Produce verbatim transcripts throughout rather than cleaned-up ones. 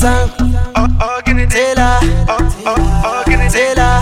song. Taylor, Taylor, Taylor,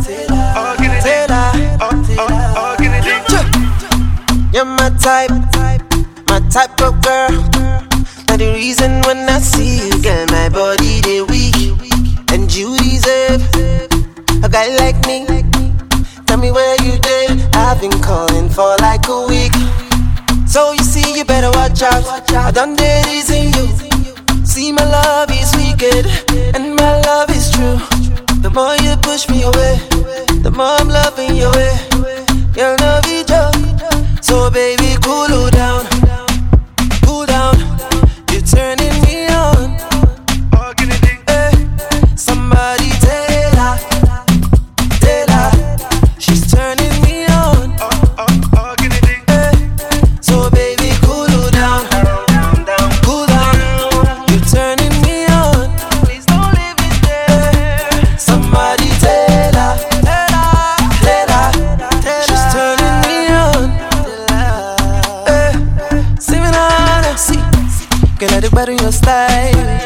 you're my type, my type of girl. Now the reason when I see you, girl, my body they weak, and you deserve a guy like me. Tell me where you did. I've been calling for like a week. So you see, you better watch out. I done did this in you. See, my love is wicked, and my love is true. The more you push me away, the more I'm loving your way. You'll know be joke. So baby, cool down, cool down. You're turning me on. Hey, somebody tell her, tell her, she's turning me on. Hey, so baby, cool down, cool down. You're turning me on. Please don't leave me there. Somebody tell her, tell her, tell her, she's turning me on. Hey, see me now, see. Girl, I do better in your style.